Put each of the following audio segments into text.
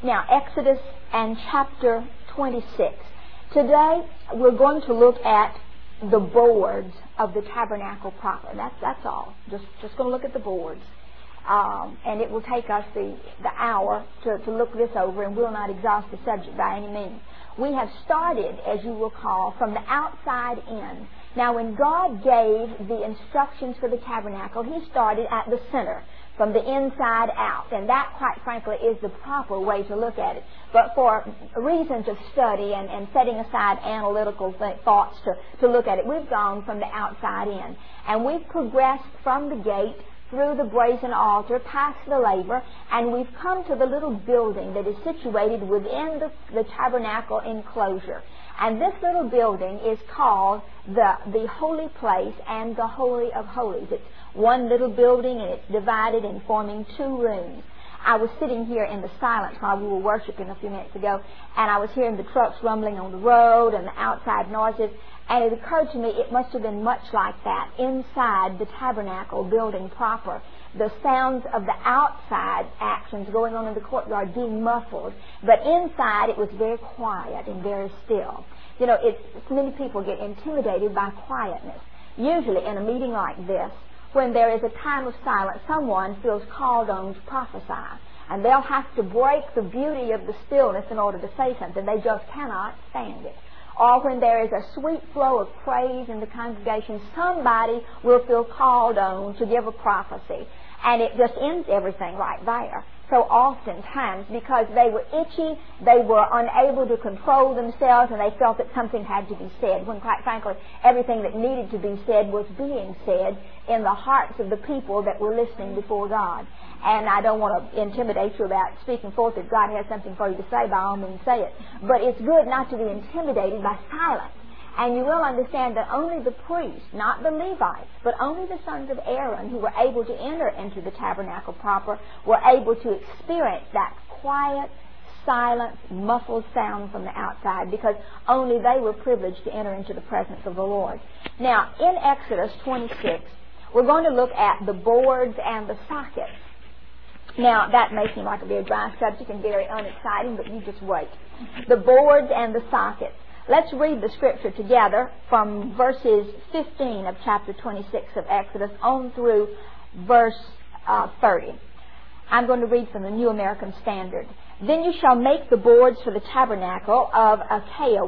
Now, Exodus and chapter 26. Today, we're going to look at the boards of the tabernacle proper. That's all. Just going to look at the boards. And it will take us the hour to look this over, and we'll not exhaust the subject by any means. We have started, as you will recall, from the outside in. Now, when God gave the instructions for the tabernacle, He started at the center, from the inside out. And that, quite frankly, is the proper way to look at it. But for reasons of study and setting aside analytical thoughts to look at it, we've gone from the outside in. And we've progressed from the gate through the brazen altar, past the laver, and we've come to the little building that is situated within the tabernacle enclosure. And this little building is called the Holy Place and the Holy of Holies. It's one little building, and it's divided and forming two rooms. I was sitting here in the silence while we were worshiping a few minutes ago, and I was hearing the trucks rumbling on the road and the outside noises, and it occurred to me it must have been much like that inside the tabernacle building proper. The sounds of the outside actions going on in the courtyard being muffled, but inside it was very quiet and very still. You know, many people get intimidated by quietness. Usually in a meeting like this, when there is a time of silence, someone feels called on to prophesy, and they'll have to break the beauty of the stillness in order to say something. They just cannot stand it. Or when there is a sweet flow of praise in the congregation, somebody will feel called on to give a prophecy, and it just ends everything right there. So oftentimes, because they were itchy, they were unable to control themselves, and they felt that something had to be said, when quite frankly, everything that needed to be said was being said in the hearts of the people that were listening before God. And I don't want to intimidate you about speaking forth. If God has something for you to say, by all means say it. But it's good not to be intimidated by silence. And you will understand that only the priests, not the Levites, but only the sons of Aaron who were able to enter into the tabernacle proper were able to experience that quiet, silent, muffled sound from the outside, because only they were privileged to enter into the presence of the Lord. Now, in Exodus 26, we're going to look at the boards and the sockets. Now, that may seem like a very dry subject and very unexciting, but you just wait. The boards and the sockets. Let's read the scripture together from verses 15 of chapter 26 of Exodus on through verse 30. I'm going to read from the New American Standard. Then you shall make the boards for the tabernacle of acacia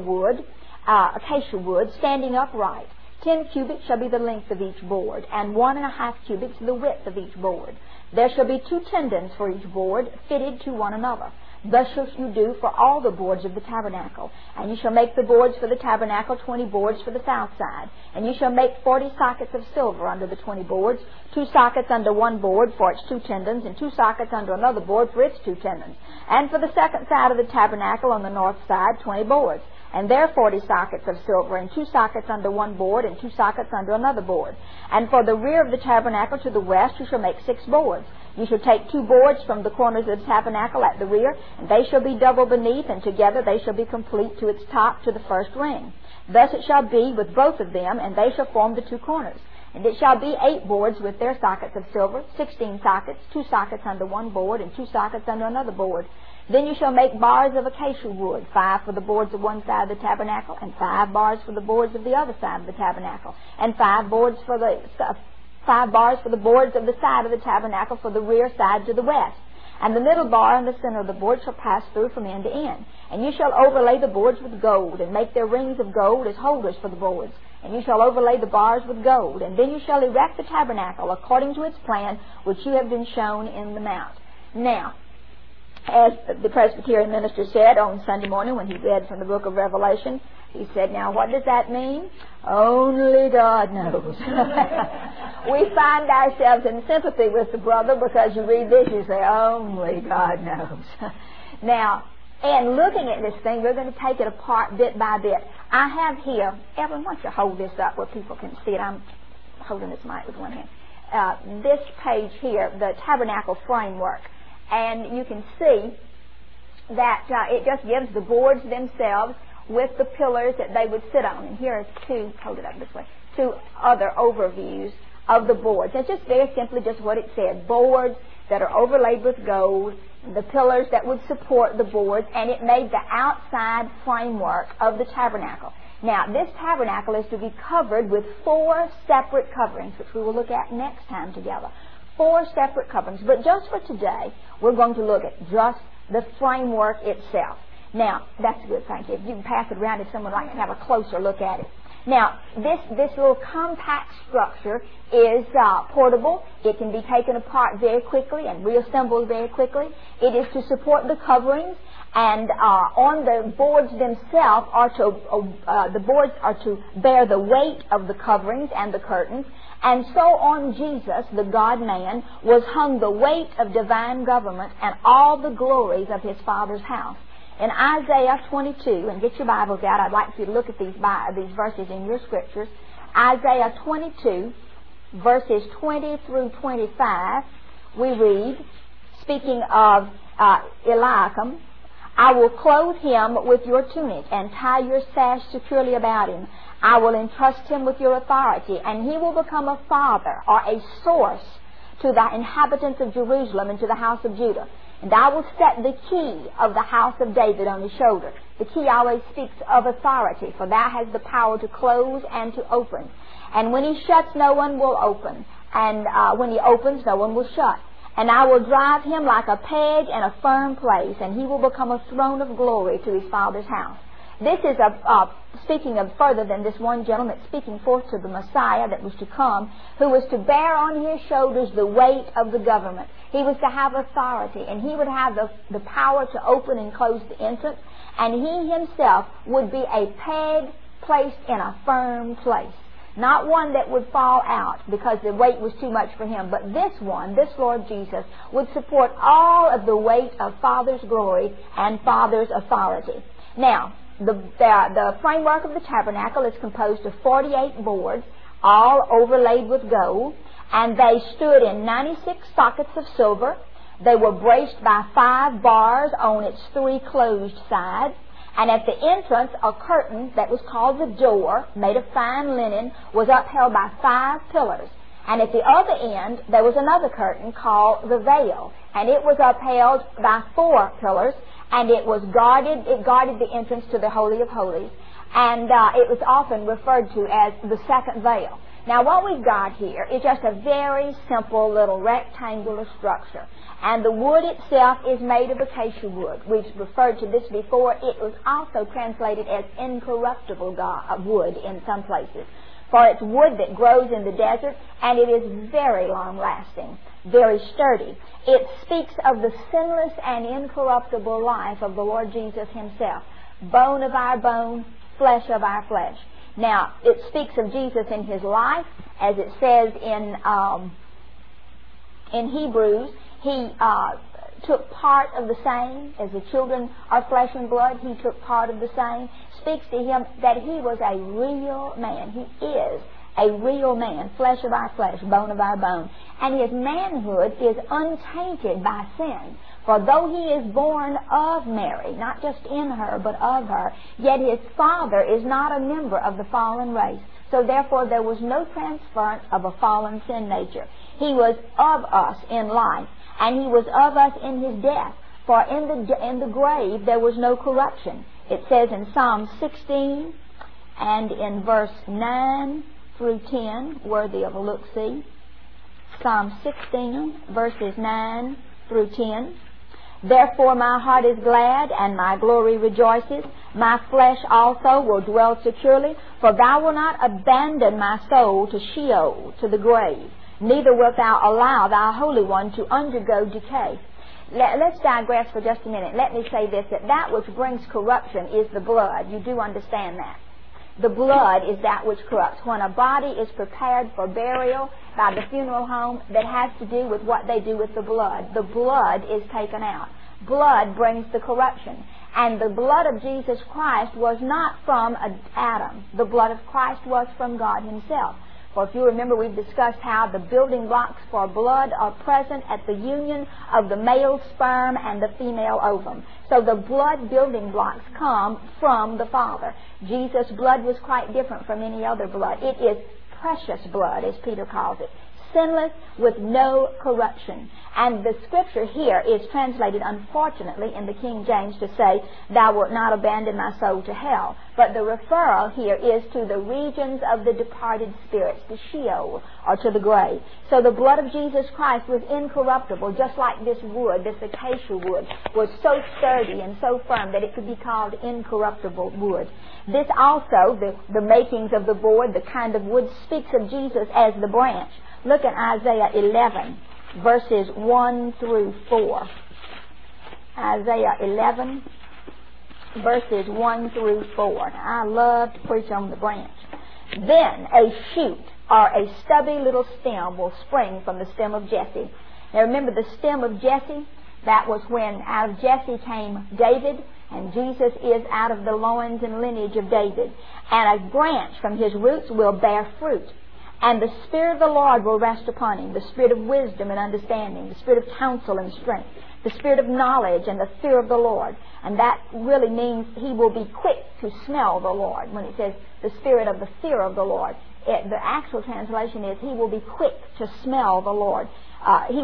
wood, standing upright. 10 cubits shall be the length of each board, and 1.5 cubits the width of each board. There shall be 2 tendons for each board, fitted to one another. Thus shall you do for all the boards of the tabernacle. And you shall make the boards for the tabernacle 20 boards for the south side. And you shall make 40 sockets of silver under the 20 boards, 2 sockets under one board for its 2 tendons, and 2 sockets under another board for its 2 tendons. And for the second side of the tabernacle on the north side, 20 boards. And there 40 sockets of silver, and 2 sockets under one board, and 2 sockets under another board. And for the rear of the tabernacle to the west, you shall make 6 boards. You shall take 2 boards from the corners of the tabernacle at the rear, and they shall be double beneath, and together they shall be complete to its top to the first ring. Thus it shall be with both of them, and they shall form the 2 corners. And it shall be 8 boards with their sockets of silver, 16 sockets, 2 sockets under one board, and 2 sockets under another board. Then you shall make bars of acacia wood, 5 for the boards of one side of the tabernacle, and 5 bars for the boards of the other side of the tabernacle, and 5 bars for the boards of the side of the tabernacle for the rear side to the west. And the middle bar in the center of the board shall pass through from end to end. And you shall overlay the boards with gold, and make their rings of gold as holders for the boards. And you shall overlay the bars with gold. And then you shall erect the tabernacle according to its plan, which you have been shown in the mount. Now, as the Presbyterian minister said on Sunday morning when he read from the book of Revelation, he said, now what does that mean? Only God knows. We find ourselves in sympathy with the brother because you read this, you say, only God knows. Now, and looking at this thing, we're going to take it apart bit by bit. I have here, Evan, why don't you hold this up where people can see it? I'm holding this mic with one hand. This page here, the tabernacle framework. And you can see that it just gives the boards themselves with the pillars that they would sit on. And here are 2, hold it up this way, 2 other overviews of the boards. It's just very simply just what it said. Boards that are overlaid with gold, the pillars that would support the boards, and it made the outside framework of the tabernacle. Now, this tabernacle is to be covered with 4 separate coverings, which we will look at next time together. 4 separate coverings. But just for today, we're going to look at just the framework itself. Now, that's good, thank you. If you can pass it around if someone would like to have a closer look at it. Now, this little compact structure is portable. It can be taken apart very quickly and reassembled very quickly. It is to support the coverings, and on the boards themselves the boards are to bear the weight of the coverings and the curtains. And so on Jesus, the God-man, was hung the weight of divine government and all the glories of his Father's house. In Isaiah 22, and get your Bibles out, I'd like you to look at these verses in your scriptures. Isaiah 22, verses 20 through 25, we read, speaking of Eliakim, I will clothe him with your tunic and tie your sash securely about him. I will entrust him with your authority, and he will become a father or a source to the inhabitants of Jerusalem and to the house of Judah. And I will set the key of the house of David on his shoulder. The key always speaks of authority, for that has the power to close and to open. And when he shuts, no one will open. And when he opens, no one will shut. And I will drive him like a peg in a firm place, and he will become a throne of glory to his father's house. This is speaking of further than this one gentleman, speaking forth to the Messiah that was to come, who was to bear on his shoulders the weight of the government. He was to have authority, and he would have the power to open and close the entrance, and he himself would be a peg placed in a firm place. Not one that would fall out because the weight was too much for him, but this one, this Lord Jesus, would support all of the weight of Father's glory and Father's authority. Now, the framework of the tabernacle is composed of 48 boards, all overlaid with gold, and they stood in 96 sockets of silver. They were braced by 5 bars on its 3 closed sides. And at the entrance, a curtain that was called the door, made of fine linen, was upheld by 5 pillars. And at the other end, there was another curtain called the veil, and it was upheld by 4 pillars, and it guarded the entrance to the Holy of Holies, and it was often referred to as the second veil. Now, what we've got here is just a very simple little rectangular structure. And the wood itself is made of acacia wood. We've referred to this before. It was also translated as incorruptible wood in some places. For it's wood that grows in the desert, and it is very long-lasting, very sturdy. It speaks of the sinless and incorruptible life of the Lord Jesus himself. Bone of our bone, flesh of our flesh. Now, it speaks of Jesus in his life, as it says in Hebrews. He took part of the same. As the children are flesh and blood, he took part of the same. Speaks to him that he was a real man. He is a real man, flesh of our flesh, bone of our bone. And his manhood is untainted by sin. For though he is born of Mary, not just in her, but of her, yet his father is not a member of the fallen race. So therefore there was no transference of a fallen sin nature. He was of us in life, and he was of us in his death. For in the grave there was no corruption. It says in Psalm 16 and in verse 9 through 10, worthy of a look-see. Psalm 16, verses 9 through 10. Therefore my heart is glad, and my glory rejoices. My flesh also will dwell securely, for thou wilt not abandon my soul to Sheol, to the grave. Neither wilt thou allow thy Holy One to undergo decay. Let's digress for just a minute. Let me say this, that which brings corruption is the blood. You do understand that. The blood is that which corrupts. When a body is prepared for burial by the funeral home, that has to do with what they do with the blood. The blood is taken out. Blood brings the corruption. And the blood of Jesus Christ was not from Adam. The blood of Christ was from God himself. For if you remember, we've discussed how the building blocks for blood are present at the union of the male sperm and the female ovum. So the blood building blocks come from the Father. Jesus' blood was quite different from any other blood. It is precious blood, as Peter calls it. sinless, with no corruption. And the scripture here is translated, unfortunately, in the King James to say, thou wilt not abandon my soul to hell. But the referral here is to the regions of the departed spirits, to Sheol, or to the grave. So the blood of Jesus Christ was incorruptible, just like this wood, this acacia wood, was so sturdy and so firm that it could be called incorruptible wood. This also, the makings of the board, the kind of wood, speaks of Jesus as the branch. Look at Isaiah 11, verses 1 through 4. Isaiah 11, verses 1 through 4. Now, I love to preach on the branch. Then a shoot or a stubby little stem will spring from the stem of Jesse. Now remember, the stem of Jesse, that was when out of Jesse came David, and Jesus is out of the loins and lineage of David. And a branch from his roots will bear fruit. And the Spirit of the Lord will rest upon him, the Spirit of wisdom and understanding, the Spirit of counsel and strength, the Spirit of knowledge and the fear of the Lord. And that really means he will be quick to smell the Lord. When it says the Spirit of the fear of the Lord, the actual translation is he will be quick to smell the Lord. He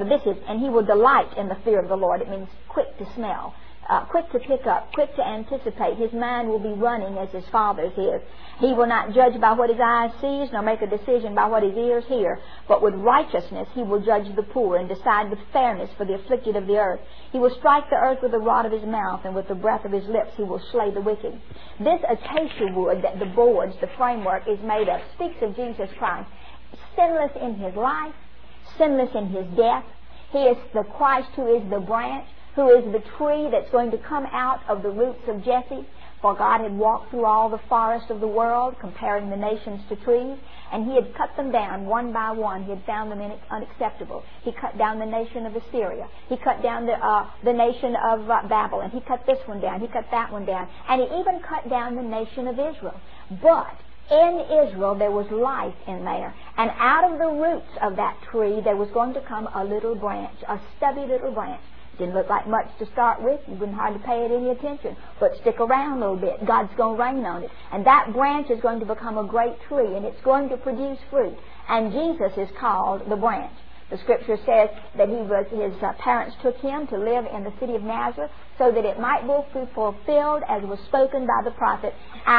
will delight in the fear of the Lord. It means quick to smell. Quick to pick up, quick to anticipate. His mind will be running as his Father's is. He will not judge by what his eyes sees, nor make a decision by what his ears hear. But with righteousness he will judge the poor, and decide with fairness for the afflicted of the earth. He will strike the earth with the rod of his mouth, and with the breath of his lips he will slay the wicked. This acacia wood that the boards, the framework, is made of, speaks of Jesus Christ. Sinless in his life, sinless in his death. He is the Christ who is the branch, who is the tree that's going to come out of the roots of Jesse. For God had walked through all the forest of the world, comparing the nations to trees, and he had cut them down one by one. He had found them unacceptable. He cut down the nation of Assyria. He cut down the nation of Babylon. He cut this one down. He cut that one down. And he even cut down the nation of Israel. But in Israel there was life in there. And out of the roots of that tree there was going to come a little branch, a stubby little branch. Didn't look like much to start with. You wouldn't hardly pay it any attention. But stick around a little bit. God's going to rain on it. And that branch is going to become a great tree, and it's going to produce fruit. And Jesus is called the branch. The scripture says that his parents took him to live in the city of Nazareth so that it might be fulfilled as was spoken by the prophet,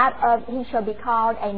he shall be called a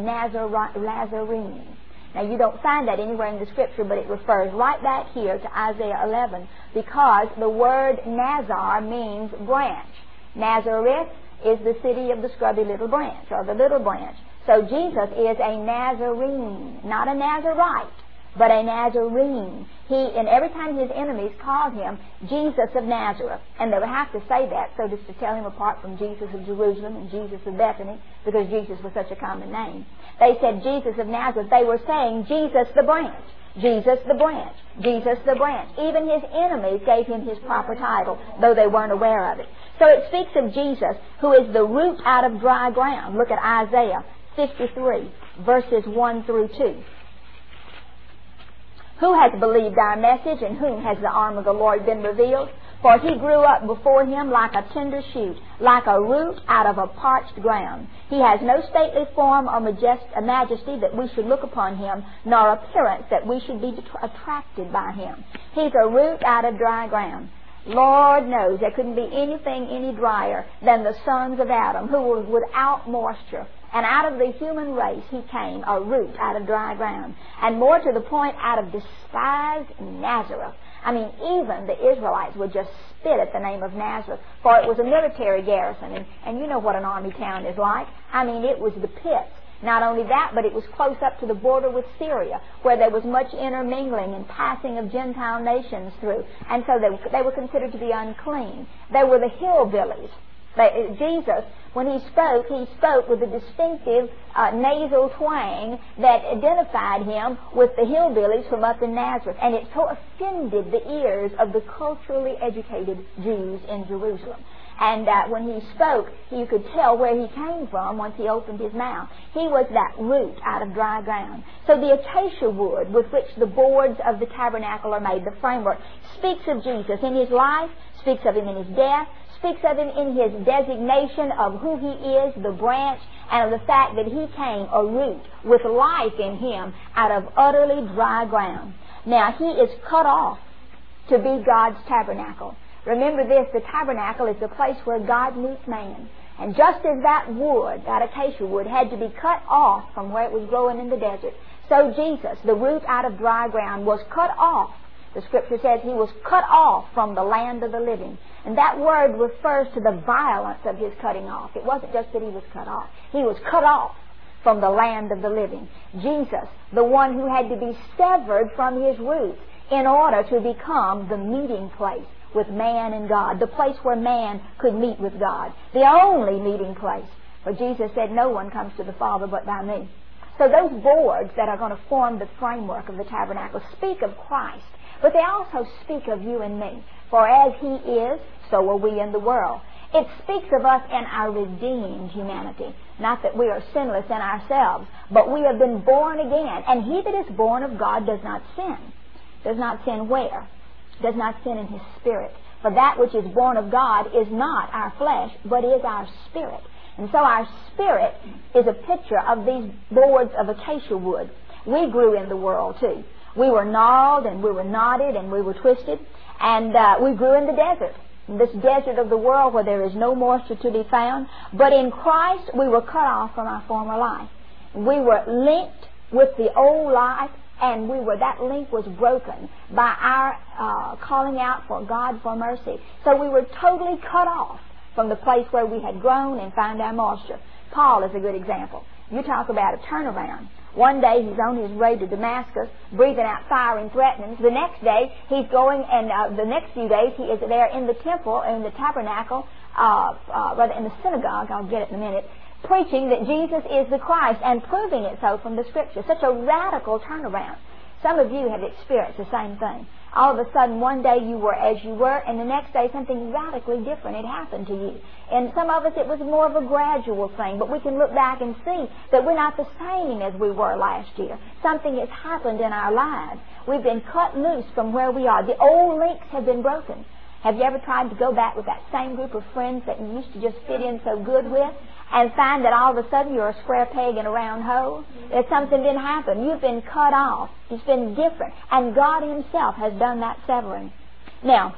Nazarene. Now, you don't find that anywhere in the scripture, but it refers right back here to Isaiah 11, because the word Nazar means branch. Nazareth is the city of the scrubby little branch, or the little branch. So Jesus is a Nazarene, not a Nazarite, but a Nazarene. And every time his enemies called him Jesus of Nazareth, and they would have to say that so just to tell him apart from Jesus of Jerusalem and Jesus of Bethany, because Jesus was such a common name. They said Jesus of Nazareth. They were saying Jesus the branch, Jesus the branch, Jesus the branch. Even his enemies gave him his proper title, though they weren't aware of it. So it speaks of Jesus, who is the root out of dry ground. Look at Isaiah 53, verses 1 through 2. Who has believed our message, and whom has the arm of the Lord been revealed? For he grew up before him like a tender shoot, like a root out of a parched ground. He has no stately form or majesty that we should look upon him, nor appearance that we should be attracted by him. He's a root out of dry ground. Lord knows there couldn't be anything any drier than the sons of Adam, who were without moisture. And out of the human race he came, a root out of dry ground. And more to the point, out of despised Nazareth. I mean, even the Israelites would just spit at the name of Nazareth, for it was a military garrison. And you know what an army town is like. I mean, it was the pits. Not only that, but it was close up to the border with Syria, where there was much intermingling and passing of Gentile nations through. And so they were considered to be unclean. They were the hillbillies. Jesus, when he spoke with a distinctive nasal twang that identified him with the hillbillies from up in Nazareth. And it so offended the ears of the culturally educated Jews in Jerusalem. And when he spoke, you could tell where he came from once he opened his mouth. He was that root out of dry ground. So the acacia wood with which the boards of the tabernacle are made, the framework, speaks of Jesus in his life, speaks of him in his death, speaks of him in his designation of who he is, the branch, and of the fact that He came, a root, with life in Him out of utterly dry ground. Now, He is cut off to be God's tabernacle. Remember this, the tabernacle is the place where God meets man. And just as that wood, that acacia wood, had to be cut off from where it was growing in the desert, so Jesus, the root out of dry ground, was cut off. The Scripture says He was cut off from the land of the living. And that word refers to the violence of His cutting off. It wasn't just that He was cut off. He was cut off from the land of the living. Jesus, the one who had to be severed from His roots in order to become the meeting place with man and God, the place where man could meet with God, the only meeting place. For Jesus said, no one comes to the Father but by me. So those boards that are going to form the framework of the tabernacle speak of Christ, but they also speak of you and me. For as He is, so are we in the world. It speaks of us in our redeemed humanity. Not that we are sinless in ourselves, but we have been born again. And he that is born of God does not sin. Does not sin where? Does not sin in his spirit. For that which is born of God is not our flesh, but is our spirit. And so our spirit is a picture of these boards of acacia wood. We grew in the world too. We were gnarled and we were knotted and we were twisted. And we grew in the desert. This desert of the world where there is no moisture to be found. But in Christ we were cut off from our former life. We were linked with the old life, and that link was broken by our calling out for God for mercy. So we were totally cut off from the place where we had grown and found our moisture. Paul is a good example. You talk about a turnaround. One day he's on his way to Damascus, breathing out fire and threatenings. The next day he's going, and the next few days he is there in the temple, in the tabernacle, rather in the synagogue, I'll get it in a minute, preaching that Jesus is the Christ and proving it so from the Scripture. Such a radical turnaround. Some of you have experienced the same thing. All of a sudden, one day you were as you were, and the next day something radically different had happened to you. And some of us, it was more of a gradual thing, but we can look back and see that we're not the same as we were last year. Something has happened in our lives. We've been cut loose from where we are. The old links have been broken. Have you ever tried to go back with that same group of friends that you used to just fit in so good with, and find that all of a sudden you're a square peg in a round hole? That something didn't happen. You've been cut off. It's been different. And God Himself has done that severing. Now,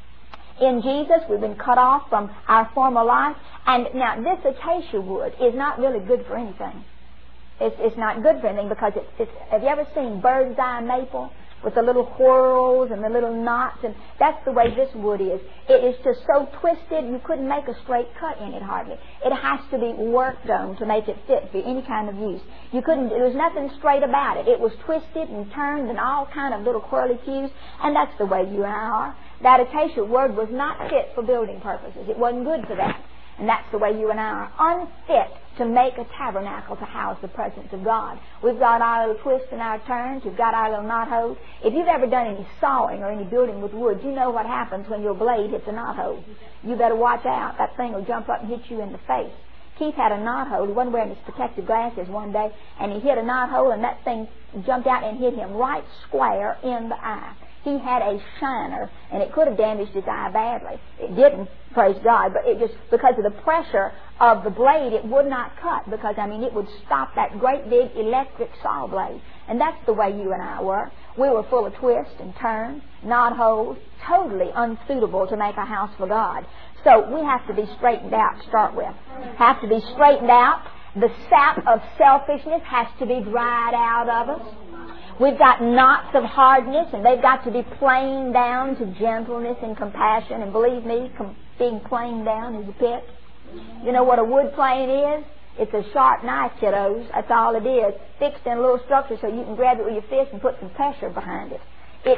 in Jesus, we've been cut off from our former life. And now, this acacia wood is not really good for anything. It's not good for anything because it's have you ever seen bird's eye maple? With the little whorls and the little knots, and that's the way this wood is. It is just so twisted you couldn't make a straight cut in it hardly. It has to be worked on to make it fit for any kind of use. There was nothing straight about it. It was twisted and turned and all kind of little curly cues, and that's the way you and I are. That acacia wood was not fit for building purposes. It wasn't good for that. And that's the way you and I are, unfit to make a tabernacle to house the presence of God. We've got our little twists and our turns. We've got our little knot holes. If you've ever done any sawing or any building with wood, you know what happens when your blade hits a knot hole. You better watch out. That thing will jump up and hit you in the face. Keith had a knot hole. He wasn't wearing his protective glasses one day, and he hit a knot hole, and that thing jumped out and hit him right square in the eye. He had a shiner, and it could have damaged his eye badly. It didn't, praise God, but it just, because of the pressure of the blade, it would not cut, because, it would stop that great big electric saw blade. And that's the way you and I were. We were full of twists and turns, knot holes, totally unsuitable to make a house for God. So we have to be straightened out to start with. Have to be straightened out. The sap of selfishness has to be dried out of us. We've got knots of hardness, and they've got to be planed down to gentleness and compassion. And believe me, being planed down is a pit. You know what a wood plane is? It's a sharp knife, kiddos. That's all it is. Fixed in a little structure so you can grab it with your fist and put some pressure behind it.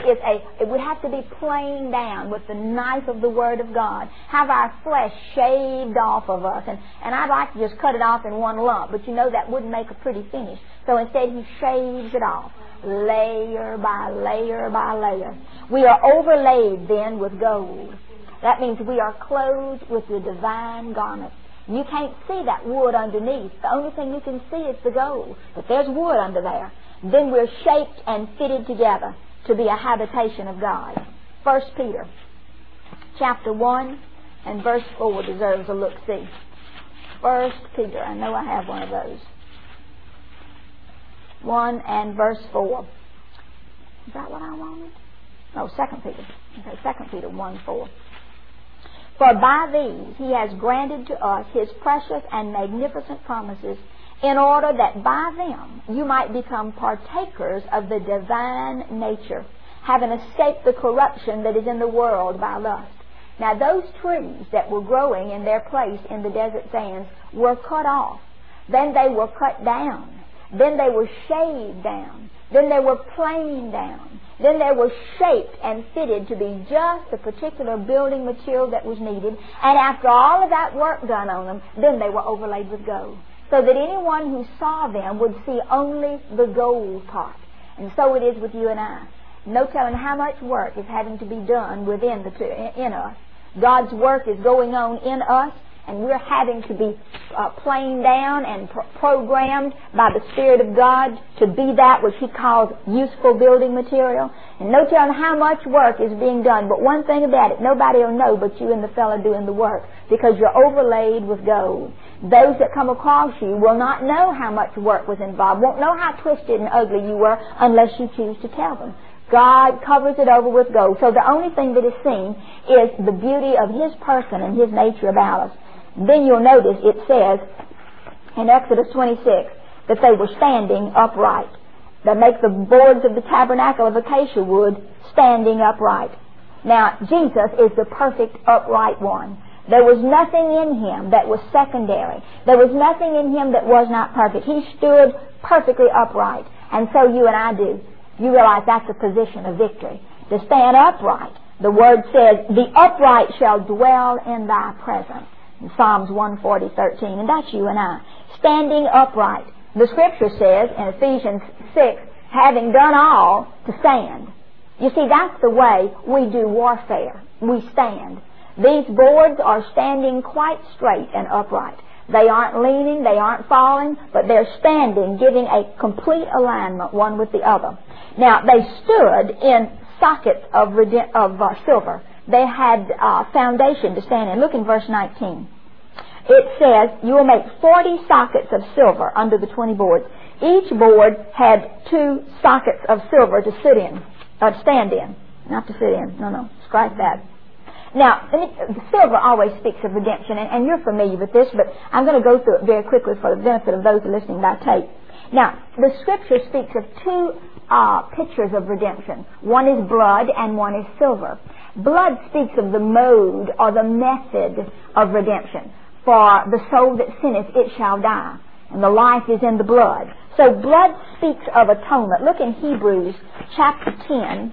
It would have to be planed down with the knife of the Word of God. Have our flesh shaved off of us. And I'd like to just cut it off in one lump, but that wouldn't make a pretty finish. So instead He shaves it off, layer by layer by layer. We are overlaid then with gold. That means we are clothed with the divine garment. You can't see that wood underneath. The only thing you can see is the gold. But there's wood under there. Then we're shaped and fitted together to be a habitation of God. 1 Peter chapter 1 and verse 4 deserves a look-see. 1 Peter. I know I have one of those. 1 and verse 4. Is that what I wanted? No, 2 Peter. Okay, 2 Peter 1, 4. For by these he has granted to us his precious and magnificent promises, in order that by them you might become partakers of the divine nature, having escaped the corruption that is in the world by lust. Now those trees that were growing in their place in the desert sands were cut off. Then they were cut down. Then they were shaved down. Then they were planed down. Then they were shaped and fitted to be just the particular building material that was needed. And after all of that work done on them, then they were overlaid with gold, so that anyone who saw them would see only the gold part. And so it is with you and I. No telling how much work is having to be done within in us. God's work is going on in us, and we're having to be planed down and programmed by the Spirit of God to be that which He calls useful building material. And no telling how much work is being done. But one thing about it, nobody will know but you and the fellow doing the work, because you're overlaid with gold. Those that come across you will not know how much work was involved, won't know how twisted and ugly you were unless you choose to tell them. God covers it over with gold. So the only thing that is seen is the beauty of His person and His nature about us. Then you'll notice it says in Exodus 26 that they were standing upright. They make the boards of the tabernacle of acacia wood standing upright. Now, Jesus is the perfect upright one. There was nothing in Him that was secondary. There was nothing in Him that was not perfect. He stood perfectly upright. And so you and I do. You realize that's a position of victory. To stand upright. The Word says, the upright shall dwell in thy presence. In Psalms 140:13, and that's you and I, standing upright. The Scripture says in Ephesians 6, having done all, to stand. You see, that's the way we do warfare. We stand. These boards are standing quite straight and upright. They aren't leaning, they aren't falling, but they're standing, giving a complete alignment one with the other. Now, they stood in sockets of silver. They had foundation to stand in. Look in verse 19. It says, you will make 40 sockets of silver under the 20 boards. Each board had 2 sockets of silver to stand in. Not to sit in. No, strike that. Now, silver always speaks of redemption, and you're familiar with this, but I'm going to go through it very quickly for the benefit of those listening by tape. Now, the Scripture speaks of 2 pictures of redemption. One is blood and one is silver. Blood speaks of the mode or the method of redemption. For the soul that sinneth, it shall die. And the life is in the blood. So blood speaks of atonement. Look in Hebrews chapter 10,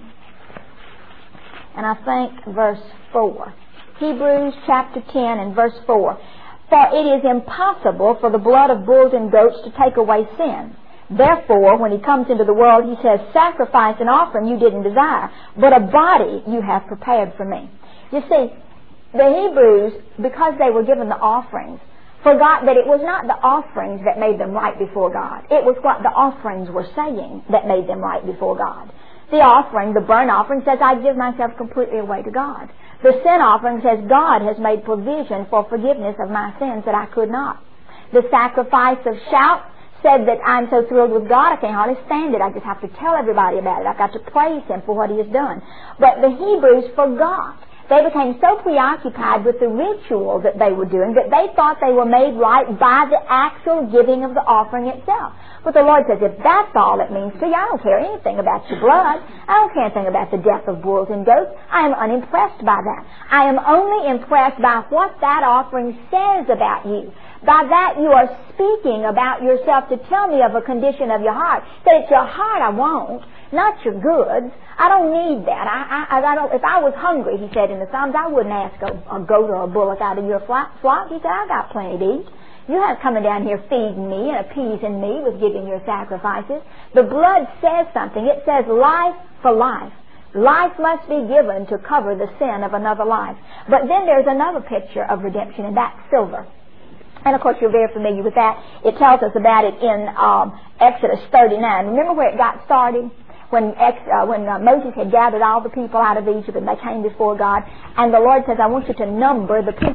and I think verse 4. Hebrews chapter 10 and verse 4. For it is impossible for the blood of bulls and goats to take away sin. Therefore, when He comes into the world, He says, sacrifice and offering you didn't desire, but a body you have prepared for me. You see, the Hebrews, because they were given the offerings, forgot that it was not the offerings that made them right before God. It was what the offerings were saying that made them right before God. The offering, the burnt offering, says, I give myself completely away to God. The sin offering says, God has made provision for forgiveness of my sins that I could not. The sacrifice of shout said that I'm so thrilled with God I can't hardly stand it. I just have to tell everybody about it. I've got to praise Him for what He has done. But the Hebrews forgot. They became so preoccupied with the ritual that they were doing that they thought they were made right by the actual giving of the offering itself. But the Lord says, if that's all it means to you, I don't care anything about your blood. I don't care anything about the death of bulls and goats. I am unimpressed by that. I am only impressed by what that offering says about you. By that you are speaking about yourself to tell me of a condition of your heart. That it's your heart I want, not your goods. I don't need that. I don't. If I was hungry, He said in the Psalms, I wouldn't ask a goat or a bullock out of your flock. He said, I got plenty to eat. You have coming down here feeding me and appeasing me with giving your sacrifices. The blood says something. It says life for life. Life must be given to cover the sin of another life. But then there's another picture of redemption, and that's silver. And of course you're very familiar with that. It tells us about it in Exodus 39. Remember where it got started? When Moses had gathered all the people out of Egypt and they came before God, and the Lord says, I want you to number the people.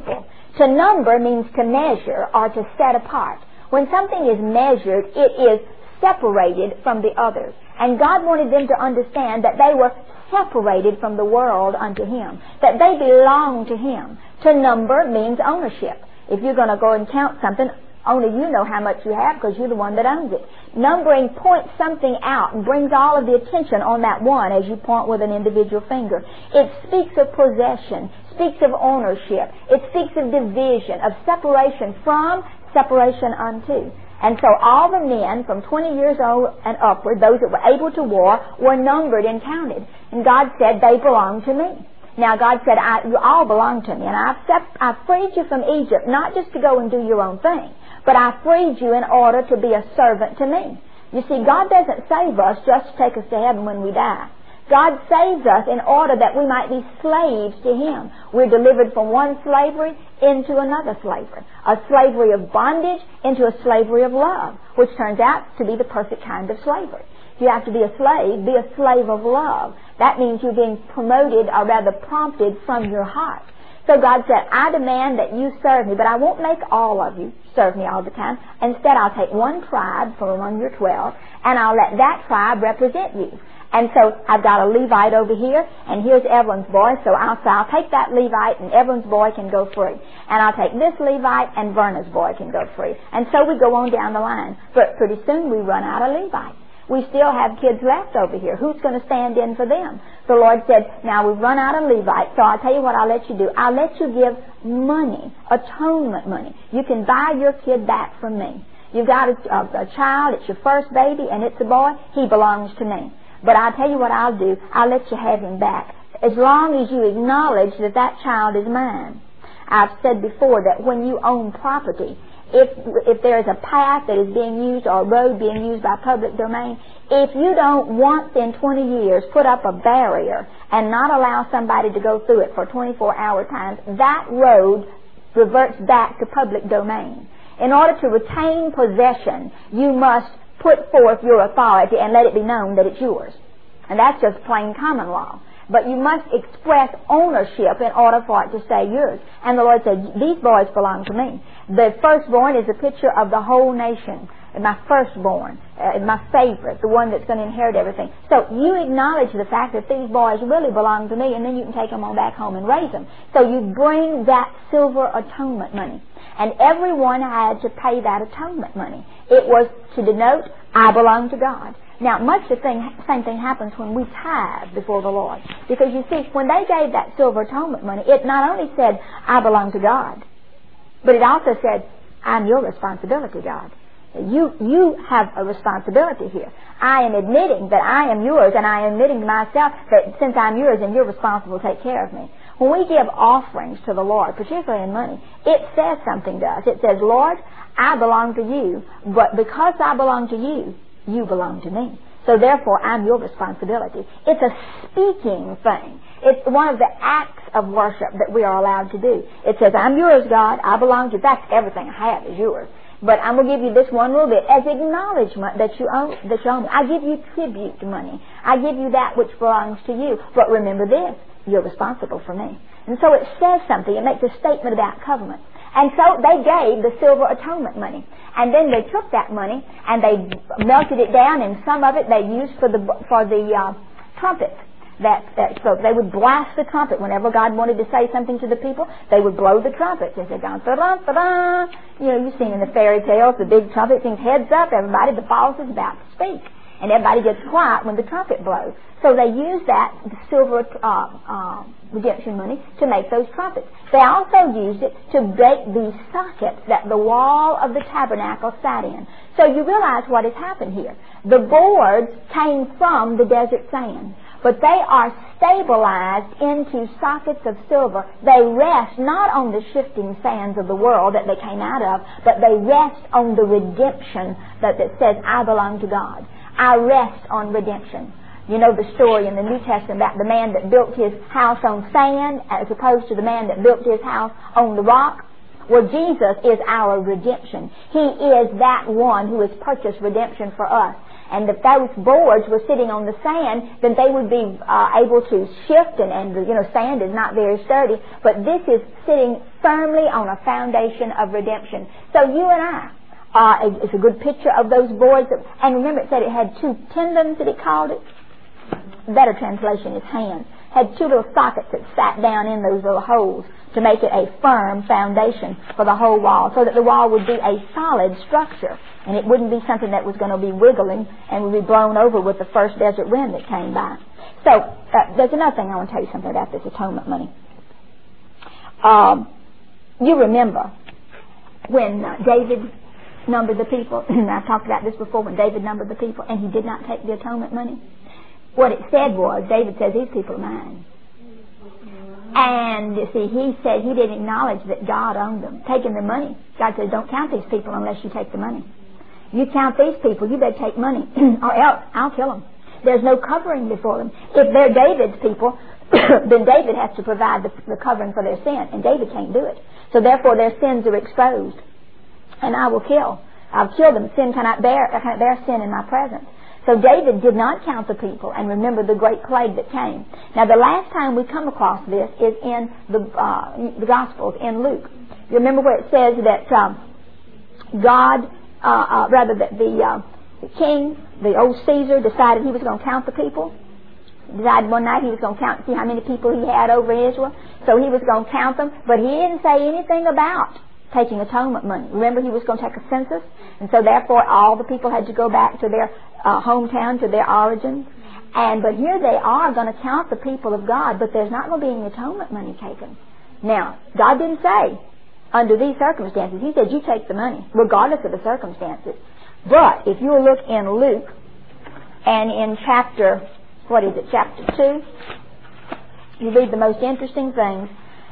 To number means to measure or to set apart. When something is measured, it is separated from the others. And God wanted them to understand that they were separated from the world unto Him, that they belong to Him. To number means ownership. If you're going to go and count something, only you know how much you have because you're the one that owns it. Numbering points something out and brings all of the attention on that one as you point with an individual finger. It speaks of possession, speaks of ownership. It speaks of division, of separation from, separation unto. And so all the men from 20 years old and upward, those that were able to war, were numbered and counted. And God said, they belong to me. Now God said, you all belong to me. And I've freed you from Egypt, not just to go and do your own thing, but I freed you in order to be a servant to me. You see, God doesn't save us just to take us to heaven when we die. God saves us in order that we might be slaves to Him. We're delivered from one slavery into another slavery. A slavery of bondage into a slavery of love, which turns out to be the perfect kind of slavery. If you have to be a slave of love. That means you're being promoted, or rather prompted from your heart. So God said, I demand that you serve me, but I won't make all of you serve me all the time. Instead, I'll take one tribe from among your 12, and I'll let that tribe represent you. And so I've got a Levite over here, and here's Evelyn's boy, so I'll take that Levite, and Evelyn's boy can go free. And I'll take this Levite, and Verna's boy can go free. And so we go on down the line. But pretty soon we run out of Levites. We still have kids left over here. Who's going to stand in for them? The Lord said, now we've run out of Levites, so I'll tell you what I'll let you do. I'll let you give money, atonement money. You can buy your kid back from me. You've got a child, it's your first baby, and it's a boy, he belongs to me. But I'll tell you what I'll do. I'll let you have him back, as long as you acknowledge that that child is mine. I've said before that when you own property, if there is a path that is being used or a road being used by public domain, if you don't once in 20 years put up a barrier and not allow somebody to go through it for 24-hour times, that road reverts back to public domain. In order to retain possession, you must put forth your authority and let it be known that it's yours. And that's just plain common law. But you must express ownership in order for it to stay yours. And the Lord said, these boys belong to me. The firstborn is a picture of the whole nation. My firstborn, my favorite, the one that's going to inherit everything. So you acknowledge the fact that these boys really belong to me, and then you can take them on back home and raise them. So you bring that silver atonement money. And everyone had to pay that atonement money. It was to denote, I belong to God. Now, much the same thing happens when we tithe before the Lord. Because you see, when they gave that silver atonement money, it not only said, I belong to God, but it also said, I'm your responsibility, God. You have a responsibility here. I am admitting that I am yours, and I am admitting to myself that since I'm yours, and you're responsible to take care of me. When we give offerings to the Lord, particularly in money, it says something to us. It says, Lord, I belong to you, but because I belong to you, you belong to me. So therefore, I'm your responsibility. It's a speaking thing. It's one of the acts of worship that we are allowed to do. It says, I'm yours, God. I belong to you. That's everything I have is yours. But I'm going to give you this one little bit as acknowledgement that you own me. I give you tribute money. I give you that which belongs to you. But remember this, you're responsible for me. And so it says something. It makes a statement about covenant. And so they gave the silver atonement money. And then they took that money and they melted it down, and some of it they used for the trumpets. So they would blast the trumpet whenever God wanted to say something to the people. They would blow the trumpet. They said, da-da-da-da. You know, you've seen in the fairy tales the big trumpet sings, heads up, everybody, the boss is about to speak. And everybody gets quiet when the trumpet blows. So they used that silver redemption money to make those trumpets. They also used it to bake the sockets that the wall of the tabernacle sat in. So you realize what has happened here. The boards came from the desert sand, but they are stabilized into sockets of silver. They rest not on the shifting sands of the world that they came out of, but they rest on the redemption that says, I belong to God. I rest on redemption. You know the story in the New Testament about the man that built his house on sand as opposed to the man that built his house on the rock? Well, Jesus is our redemption. He is that one who has purchased redemption for us. and if those boards were sitting on the sand, then they would be able to shift, and sand is not very sturdy, but this is sitting firmly on a foundation of redemption. So you and I, it's a good picture of those boards, and remember it said it had 2 tendons that it called it. Better translation is hands. Had 2 little sockets that sat down in those little holes to make it a firm foundation for the whole wall, so that the wall would be a solid structure, and it wouldn't be something that was going to be wiggling and would be blown over with the first desert wind that came by. So there's another thing I want to tell you something about this atonement money. You remember when David numbered the people, and I've talked about this before, when David numbered the people and he did not take the atonement money? What it said was, David says, these people are mine. And you see, he said he didn't acknowledge that God owned them, taking the money. God says, don't count these people unless you take the money. You count these people, you better take money, or else I'll kill them. There's no covering before them. If they're David's people, then David has to provide the covering for their sin, and David can't do it. So therefore their sins are exposed, and I will kill. I'll kill them. Sin cannot bear sin in my presence. So David did not count the people and remember the great plague that came. Now the last time we come across this is in the Gospels, in Luke. You remember where it says that the king, the old Caesar, decided he was going to count the people. Decided one night he was going to count, see how many people he had over Israel. So he was going to count them, but he didn't say anything about taking atonement money. Remember, he was going to take a census, and so therefore all the people had to go back to their hometown, to their origins. But here they are going to count the people of God, but there's not going to be any atonement money taken. Now, God didn't say, under these circumstances, he said, you take the money, regardless of the circumstances. But if you look in Luke, and in chapter 2, you read the most interesting things.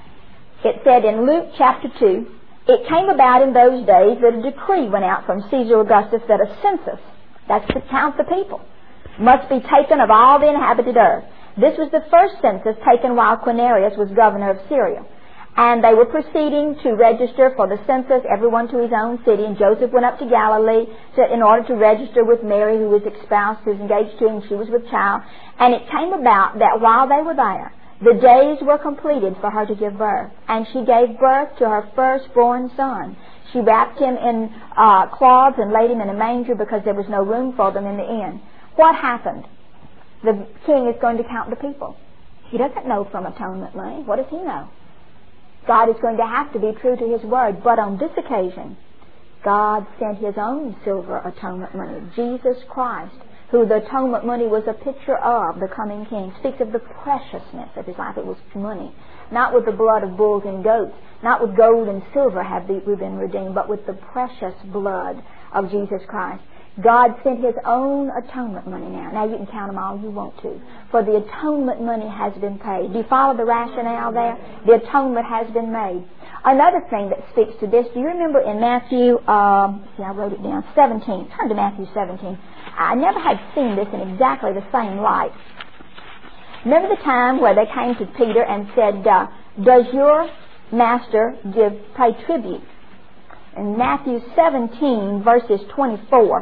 It said in Luke chapter 2, it came about in those days that a decree went out from Caesar Augustus that a census, that's to count the people, must be taken of all the inhabited earth. This was the first census taken while Quirinius was governor of Syria. And they were proceeding to register for the census, everyone to his own city, and Joseph went up to Galilee in order to register with Mary, who was espoused, who was engaged to him, and she was with child. And it came about that while they were there, the days were completed for her to give birth, and she gave birth to her firstborn son. She wrapped him in cloths and laid him in a manger because there was no room for them in the inn. What happened? The king is going to count the people. He doesn't know from atonement money. What does he know? God is going to have to be true to his word. But on this occasion, God sent his own silver atonement money, Jesus Christ, who the atonement money was a picture of, the coming king. Speaks of the preciousness of his life. It was money. Not with the blood of bulls and goats, not with gold and silver have we been redeemed, but with the precious blood of Jesus Christ. God sent his own atonement money now. Now you can count them all you want to. For the atonement money has been paid. Do you follow the rationale there? The atonement has been made. Another thing that speaks to this, do you remember in Matthew, I wrote it down, 17. Turn to Matthew 17. I never had seen this in exactly the same light. Remember the time where they came to Peter and said, does your master pay tribute? In Matthew 17, verses 24,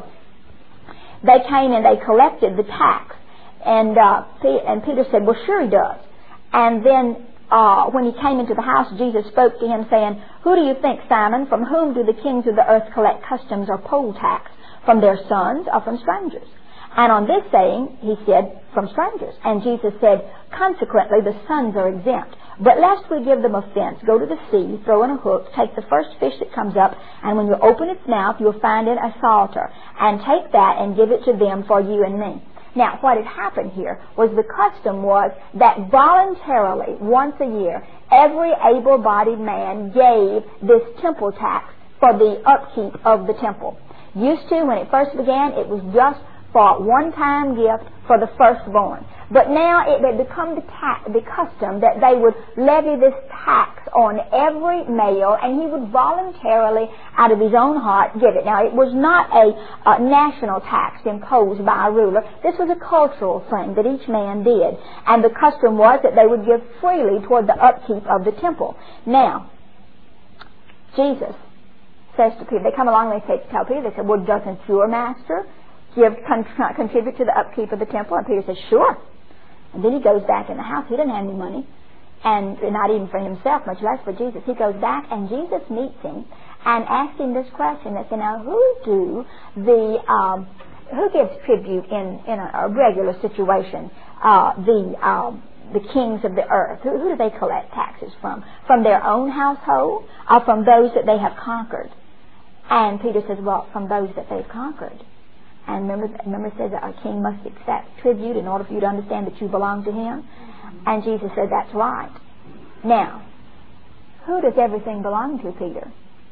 they came and they collected the tax. And Peter said, well, sure he does. And then when he came into the house, Jesus spoke to him saying, who do you think, Simon, from whom do the kings of the earth collect customs or poll tax? From their sons or from strangers? And on this saying, he said, from strangers. And Jesus said, consequently, the sons are exempt. But lest we give them offense, go to the sea, throw in a hook, take the first fish that comes up, and when you open its mouth, you'll find in a salter. And take that and give it to them for you and me. Now, what had happened here was the custom was that voluntarily, once a year, every able-bodied man gave this temple tax for the upkeep of the temple. Used to, when it first began, it was just for one-time gift for the firstborn. But now it had become the custom that they would levy this tax on every male, and he would voluntarily, out of his own heart, give it. Now, it was not a national tax imposed by a ruler. This was a cultural thing that each man did. And the custom was that they would give freely toward the upkeep of the temple. Now, Jesus says to Peter, they come along and they say, tell Peter, they said, well, doesn't your master contribute to the upkeep of the temple? And Peter says, sure. And then he goes back in the house. He didn't have any money, and not even for himself, much less for Jesus. He goes back, and Jesus meets him and asks him this question. They say, now, who gives tribute in a regular situation? The kings of the earth. Who do they collect taxes from? From their own household, or from those that they have conquered? And Peter says, well, from those that they've conquered. And remember it says that a king must accept tribute in order for you to understand that you belong to him. And Jesus said, that's right. Now, who does everything belong to, Peter?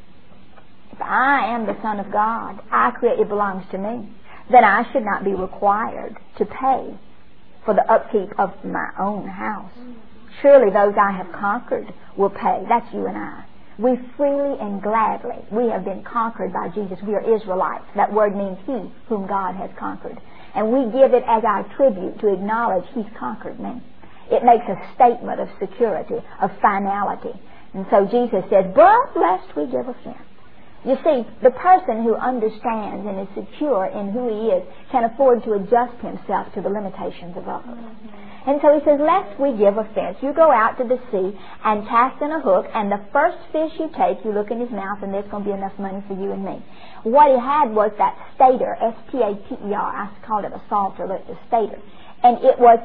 If I am the Son of God, it belongs to me. Then I should not be required to pay for the upkeep of my own house. Surely those I have conquered will pay. That's you and I. We freely and gladly, we have been conquered by Jesus. We are Israelites. That word means he whom God has conquered. And we give it as our tribute to acknowledge he's conquered me. It makes a statement of security, of finality. And so Jesus says, but lest we give offense. You see, the person who understands and is secure in who he is can afford to adjust himself to the limitations of others. And so he says, lest we give offense. You go out to the sea and cast in a hook, and the first fish you take, you look in his mouth, and there's going to be enough money for you and me. What he had was that stater, S-T-A-T-E-R. I called it a salter, but it's a stater. And it was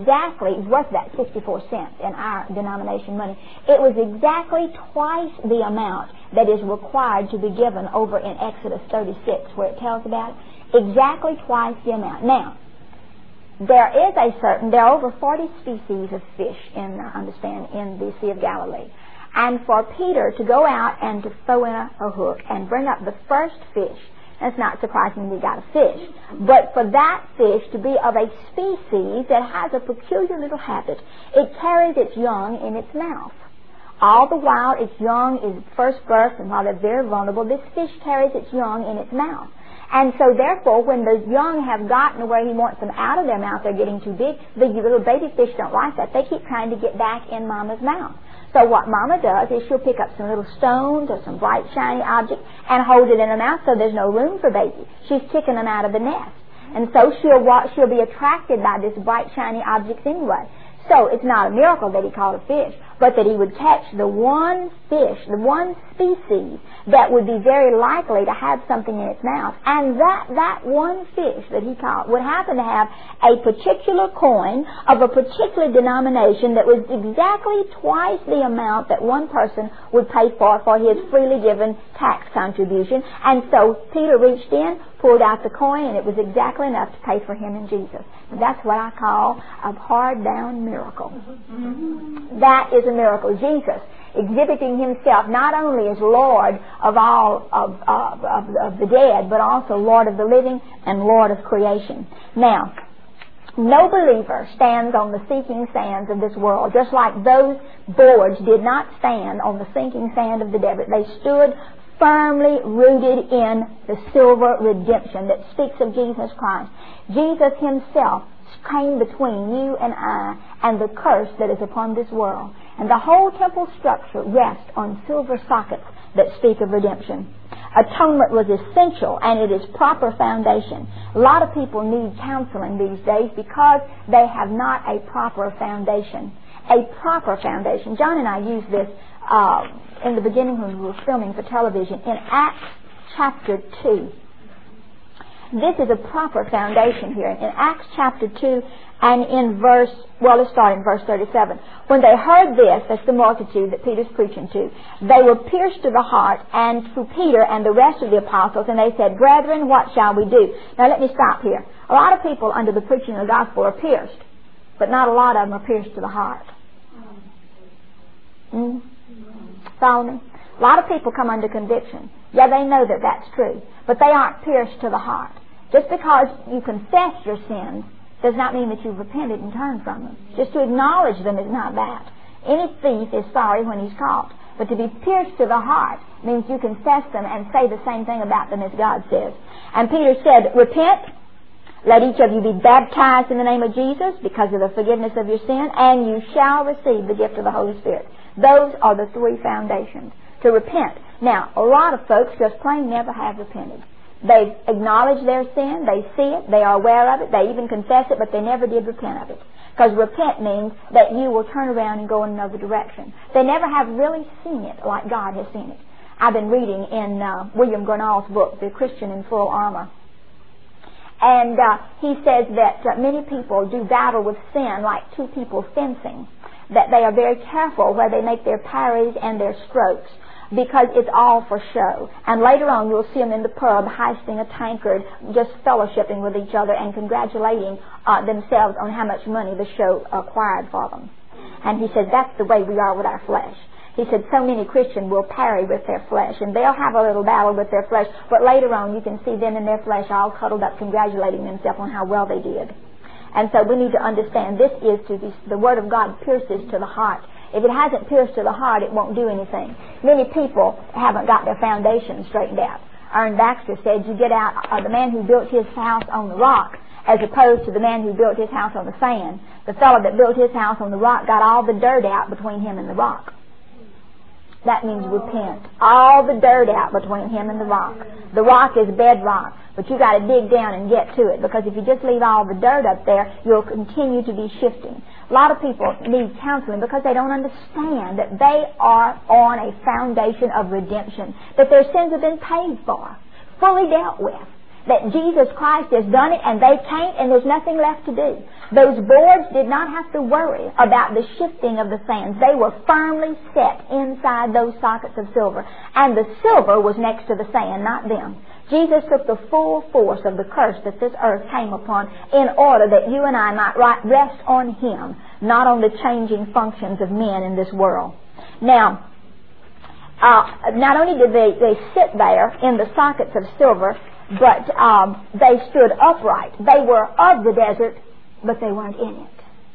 worth that 64 cents in our denomination money. It was exactly twice the amount that is required to be given over in Exodus 36, where it tells about it. Exactly twice the amount. Now, there are over 40 species of fish in the Sea of Galilee. And for Peter to go out and to throw in a hook and bring up the first fish, that's not surprising we got a fish. But for that fish to be of a species that has a peculiar little habit, it carries its young in its mouth. All the while its young is first birth, and while they're very vulnerable, this fish carries its young in its mouth. And so therefore, when the young have gotten where he wants them out of their mouth, they're getting too big, the little baby fish don't like that. They keep trying to get back in Mama's mouth. So what Mama does is she'll pick up some little stones or some bright, shiny object and hold it in her mouth so there's no room for baby. She's kicking them out of the nest. And so she'll be attracted by this bright, shiny objects anyway. So it's not a miracle that he caught a fish, but that he would catch the one fish, the one species that would be very likely to have something in its mouth. And that one fish that he caught would happen to have a particular coin of a particular denomination that was exactly twice the amount that one person would pay for his freely given tax contribution. And so Peter reached in, pulled out the coin, and it was exactly enough to pay for him and Jesus. And that's what I call a hard-down miracle. That is a miracle. Jesus exhibiting himself not only as Lord of all of the dead, but also Lord of the living and Lord of creation. Now, no believer stands on the sinking sands of this world, just like those boards did not stand on the sinking sand of the desert. They stood firmly rooted in the silver redemption that speaks of Jesus Christ. Jesus himself came between you and I and the curse that is upon this world. And the whole temple structure rests on silver sockets that speak of redemption. Atonement was essential, and it is proper foundation. A lot of people need counseling these days because they have not a proper foundation. A proper foundation. John and I used this in the beginning when we were filming for television in Acts chapter 2. This is a proper foundation here. In Acts chapter 2 and in let's start in verse 37. When they heard this, that's the multitude that Peter's preaching to, they were pierced to the heart, and to Peter and the rest of the apostles, and they said, Brethren, what shall we do? Now let me stop here. A lot of people under the preaching of the gospel are pierced, but not a lot of them are pierced to the heart. Follow me? A lot of people come under conviction. Yeah, they know that that's true, but they aren't pierced to the heart. Just because you confess your sins does not mean that you've repented and turned from them. Just to acknowledge them is not that. Any thief is sorry when he's caught, but to be pierced to the heart means you confess them and say the same thing about them as God says. And Peter said, Repent, let each of you be baptized in the name of Jesus because of the forgiveness of your sin, and you shall receive the gift of the Holy Spirit. Those are the three foundations. To repent. Now, a lot of folks just plain never have repented. They've acknowledged their sin. They see it. They are aware of it. They even confess it, but they never did repent of it. Because repent means that you will turn around and go in another direction. They never have really seen it like God has seen it. I've been reading in William Gurnall's book, The Christian in Full Armor. And he says that many people do battle with sin like two people fencing, that they are very careful where they make their parries and their strokes, because it's all for show. And later on you'll see them in the pub hoisting a tankard, just fellowshipping with each other and congratulating themselves on how much money the show acquired for them. And he says that's the way we are with our flesh. He said so many Christians will parry with their flesh, and they'll have a little battle with their flesh, but later on you can see them in their flesh all cuddled up congratulating themselves on how well they did. And so we need to understand this is the Word of God pierces to the heart. If it hasn't pierced to the heart, it won't do anything. Many people haven't got their foundation straightened out. Ern Baxter said you get out the man who built his house on the rock as opposed to the man who built his house on the sand. The fellow that built his house on the rock got all the dirt out between him and the rock. That means repent. All the dirt out between him and the rock. The rock is bedrock, but you got to dig down and get to it, because if you just leave all the dirt up there, you'll continue to be shifting. A lot of people need counseling because they don't understand that they are on a foundation of redemption, that their sins have been paid for, fully dealt with, that Jesus Christ has done it and they can't, and there's nothing left to do. Those boards did not have to worry about the shifting of the sands. They were firmly set inside those sockets of silver, and the silver was next to the sand, not them. Jesus took the full force of the curse that this earth came upon in order that you and I might rest on Him, not on the changing functions of men in this world. Now, not only did they sit there in the sockets of silver, but they stood upright. They were of the desert, but they weren't in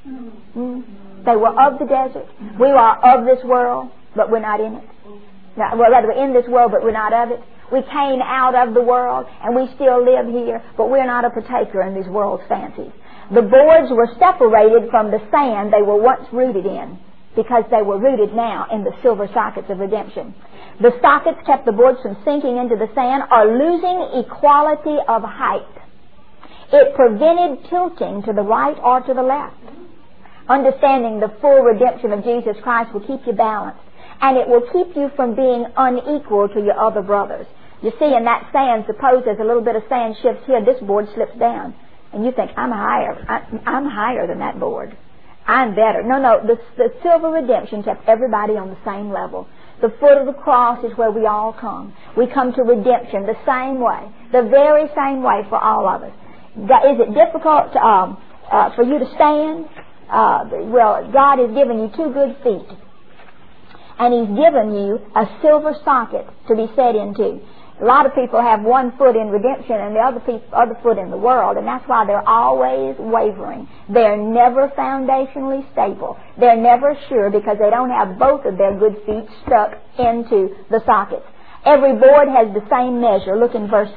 it. They were of the desert. We are of this world, but we're not in it. Now, well, rather, we're in this world, but we're not of it. We came out of the world, and we still live here, but we're not a partaker in these world's fancies. The boards were separated from the sand they were once rooted in, because they were rooted now in the silver sockets of redemption. The sockets kept the boards from sinking into the sand or losing equality of height. It prevented tilting to the right or to the left. Understanding the full redemption of Jesus Christ will keep you balanced, and it will keep you from being unequal to your other brothers. You see, in that sand, suppose there's a little bit of sand shifts here, this board slips down, and you think, I'm higher than that board. I'm better. No, the silver redemption kept everybody on the same level. The foot of the cross is where we all come. We come to redemption the same way, the very same way for all of us. Is it difficult for you to stand? Well, God has given you two good feet, and He's given you a silver socket to be set into. A lot of people have one foot in redemption and the other foot in the world, and that's why they're always wavering. They're never foundationally stable. They're never sure because they don't have both of their good feet stuck into the sockets. Every board has the same measure. Look in verse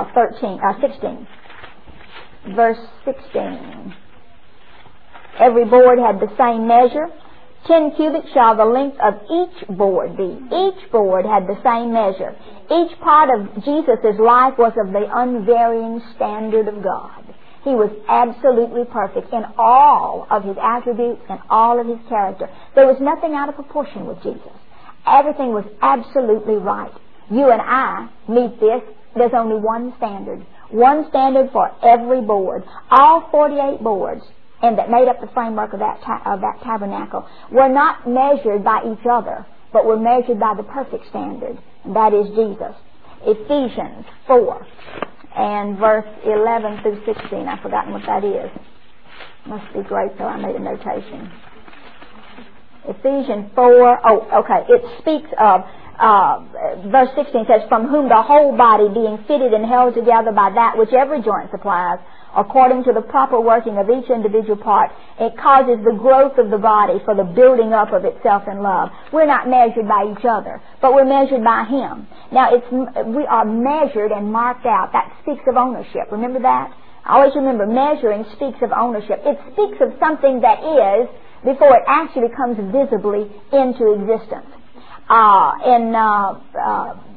16. Verse 16. Every board had the same measure. 10 cubits shall the length of each board be. Each board had the same measure. Each part of Jesus' life was of the unvarying standard of God. He was absolutely perfect in all of His attributes and all of His character. There was nothing out of proportion with Jesus. Everything was absolutely right. You and I meet this. There's only one standard. One standard for every board. All 48 boards and that made up the framework of that tabernacle were not measured by each other, but were measured by the perfect standard, and that is Jesus. Ephesians 4 and verse 11 through 16. I've forgotten what that is. Must be great, though. I made a notation. Ephesians 4. Oh, okay. It speaks of verse 16 says, from whom the whole body being fitted and held together by that which every joint supplies, according to the proper working of each individual part, it causes the growth of the body for the building up of itself in love. We're not measured by each other, but we're measured by Him. Now, we are measured and marked out. That speaks of ownership. Remember that? I always remember measuring speaks of ownership. It speaks of something that is before it actually comes visibly into existence. In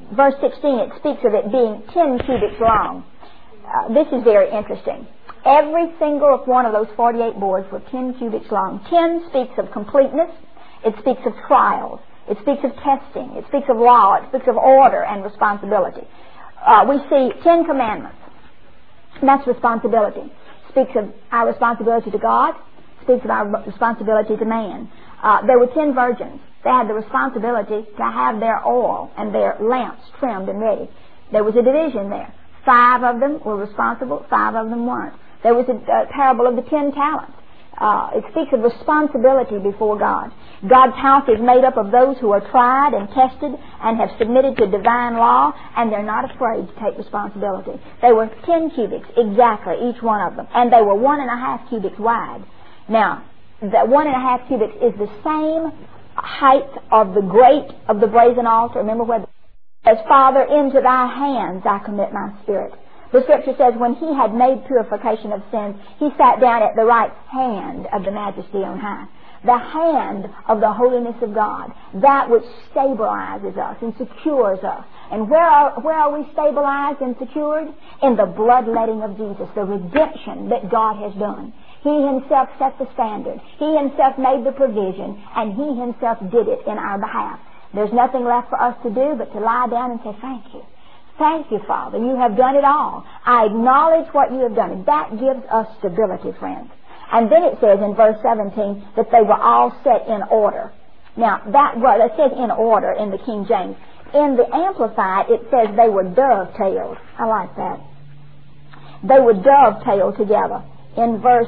verse 16, it speaks of it being 10 cubits long. This is very interesting. Every single one of those 48 boards were 10 cubits long. 10 speaks of completeness. It speaks of trials. It speaks of testing. It speaks of law. It speaks of order and responsibility. We see 10 commandments. That's responsibility. Speaks of our responsibility to God. Speaks of our responsibility to man. There were 10 virgins. They had the responsibility to have their oil and their lamps trimmed and ready. There was a division there. 5 of them were responsible, 5 of them weren't. There was a parable of the 10 talents. It speaks of responsibility before God. God's house is made up of those who are tried and tested and have submitted to divine law, and they're not afraid to take responsibility. They were 10 cubits, exactly, each one of them, and they were 1.5 cubits wide. Now, the 1.5 cubits is the same height of the grate of the brazen altar. Remember where as Father, into thy hands I commit my spirit. The Scripture says when he had made purification of sins, he sat down at the right hand of the Majesty on high. The hand of the holiness of God, that which stabilizes us and secures us. And where are we stabilized and secured? In the bloodletting of Jesus, the redemption that God has done. He himself set the standard. He himself made the provision, and he himself did it in our behalf. There's nothing left for us to do but to lie down and say, thank you. Thank you, Father. You have done it all. I acknowledge what you have done. And that gives us stability, friends. And then it says in verse 17 that they were all set in order. Now, it says in order in the King James. In the Amplified, it says they were dovetailed. I like that. They were dovetailed together. In verse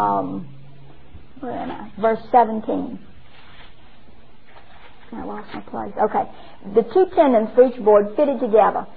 17. I lost my place. Okay. The 2 tendons for each board fitted together.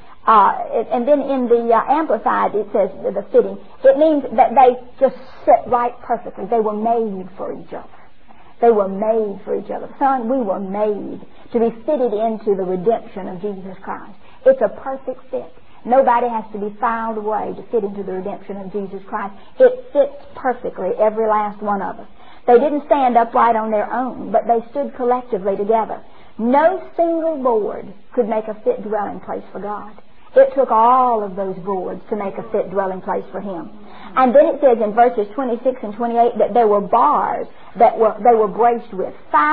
And then in the Amplified, it says the fitting. It means that they just sit right perfectly. They were made for each other. They were made for each other. Son, we were made to be fitted into the redemption of Jesus Christ. It's a perfect fit. Nobody has to be filed away to fit into the redemption of Jesus Christ. It fits perfectly, every last one of us. They didn't stand upright on their own, but they stood collectively together. No single board could make a fit dwelling place for God. It took all of those boards to make a fit dwelling place for Him. And then it says in verses 26 and 28 that there were bars that they were braced with.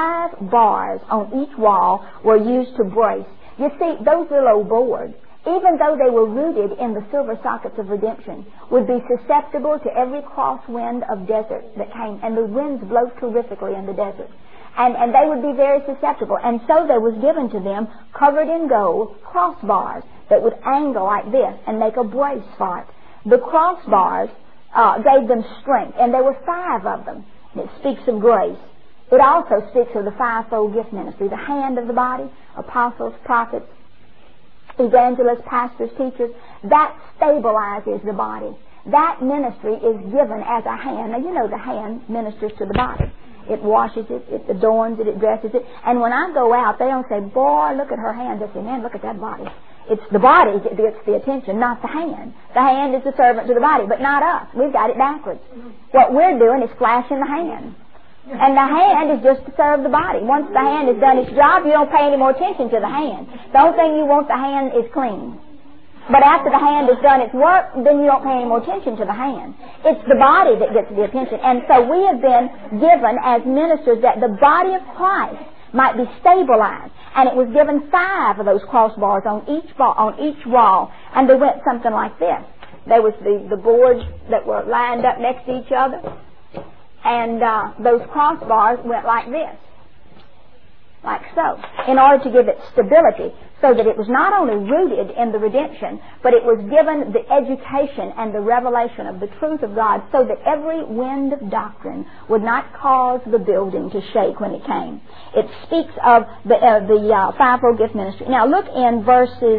5 bars on each wall were used to brace. You see, those little old boards, even though they were rooted in the silver sockets of redemption, would be susceptible to every crosswind of desert that came. And the winds blow terrifically in the desert. And they would be very susceptible. And so there was given to them, covered in gold, crossbars that would angle like this and make a brace for it. The crossbars gave them strength, and there were 5 of them. And it speaks of grace. It also speaks of the 5-fold gift ministry, the hand of the body, apostles, prophets, evangelists, pastors, teachers. That stabilizes the body. That ministry is given as a hand. Now, you know the hand ministers to the body. It washes it, it adorns it, it dresses it. And when I go out, they don't say, boy, look at her hands. They say, man, look at that body. It's the body that gets the attention, not the hand. The hand is the servant to the body, but not us. We've got it backwards. What we're doing is flashing the hand. And the hand is just to serve the body. Once the hand has done its job, you don't pay any more attention to the hand. The only thing you want the hand is clean. But after the hand has done its work, then you don't pay any more attention to the hand. It's the body that gets the attention. And so we have been given as ministers that the body of Christ might be stabilized. And it was given 5 of those crossbars on each wall. And they went something like this. There was the boards that were lined up next to each other. And those crossbars went like this. Like so. In order to give it stability. So that it was not only rooted in the redemption, but it was given the education and the revelation of the truth of God so that every wind of doctrine would not cause the building to shake when it came. It speaks of the 5-fold gift ministry. Now look in verses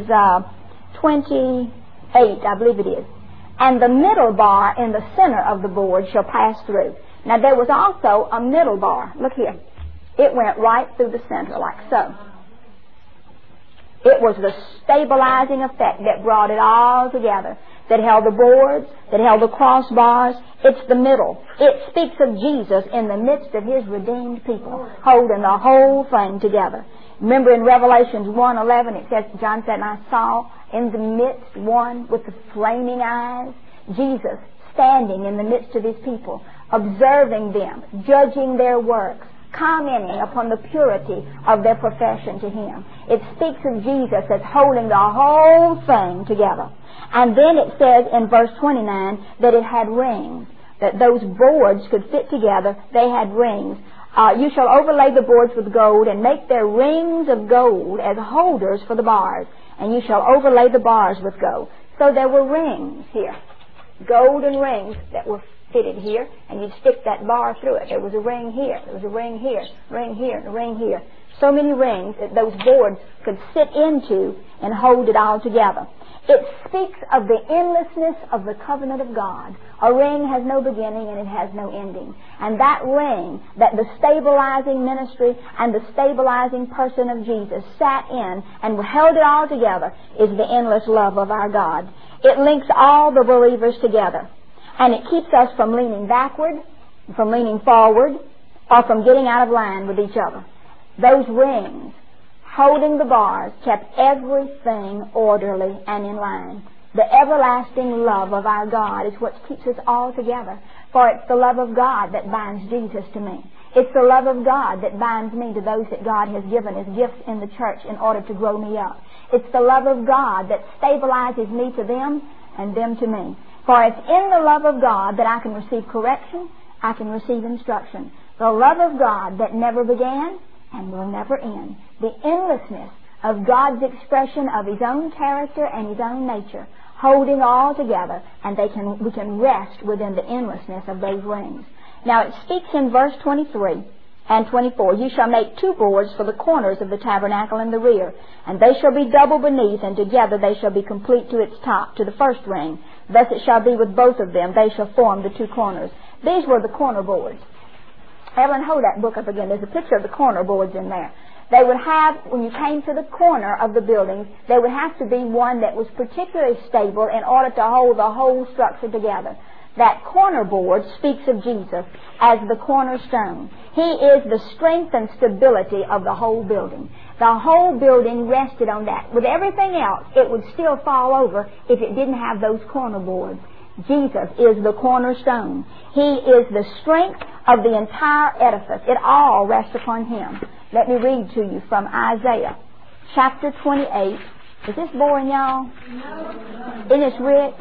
28, I believe it is. And the middle bar in the center of the board shall pass through. Now there was also a middle bar. Look here. It went right through the center like so. It was the stabilizing effect that brought it all together, that held the boards, that held the crossbars. It's the middle. It speaks of Jesus in the midst of His redeemed people, holding the whole thing together. Remember in Revelations 1:11 it says, John said, and I saw in the midst one with the flaming eyes, Jesus standing in the midst of his people, observing them, judging their works, commenting upon the purity of their profession to him. It speaks of Jesus as holding the whole thing together. And then it says in verse 29 that it had rings, that those boards could fit together. They had rings. You shall overlay the boards with gold and make their rings of gold as holders for the bars, and you shall overlay the bars with gold. So there were rings here, golden rings that were fitted here, and you'd stick that bar through it. There was a ring here, there was a ring here, ring here, and a ring here. So many rings that those boards could sit into and hold it all together. It speaks of the endlessness of the covenant of God. A ring has no beginning and it has no ending. And that ring, that the stabilizing ministry and the stabilizing person of Jesus sat in and held it all together, is the endless love of our God. It links all the believers together. And it keeps us from leaning backward, from leaning forward, or from getting out of line with each other. Those rings holding the bars kept everything orderly and in line. The everlasting love of our God is what keeps us all together. For it's the love of God that binds Jesus to me. It's the love of God that binds me to those that God has given as gifts in the church in order to grow me up. It's the love of God that stabilizes me to them and them to me. For it's in the love of God that I can receive correction, I can receive instruction. The love of God that never began and will never end. The endlessness of God's expression of His own character and His own nature, holding all together, and we can rest within the endlessness of those rings. Now it speaks in verse 23 and 24, you shall make 2 boards for the corners of the tabernacle in the rear, and they shall be double beneath, and together they shall be complete to its top, to the first ring. Thus it shall be with both of them. They shall form the 2 corners. These were the corner boards. Evelyn, hold that book up again. There's a picture of the corner boards in there. They would have, when you came to the corner of the buildings, there would have to be one that was particularly stable in order to hold the whole structure together. That corner board speaks of Jesus as the cornerstone. He is the strength and stability of the whole building. The whole building rested on that. With everything else, it would still fall over if it didn't have those corner boards. Jesus is the cornerstone. He is the strength of the entire edifice. It all rests upon Him. Let me read to you from Isaiah chapter 28. Is this boring, y'all? No. Isn't it rich?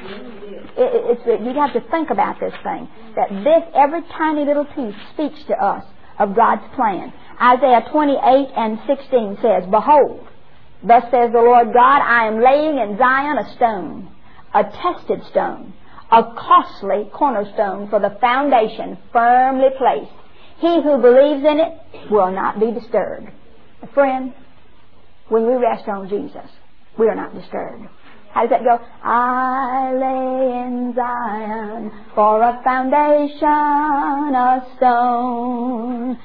It's rich. You have to think about this thing. That this, every tiny little piece speaks to us of God's plan. Isaiah 28 and 16 says, Behold, thus says the Lord God, I am laying in Zion a stone, a tested stone, a costly cornerstone for the foundation firmly placed. He who believes in it will not be disturbed. Friend, when we rest on Jesus, we are not disturbed. How does that go? I lay in Zion for a foundation, a stone.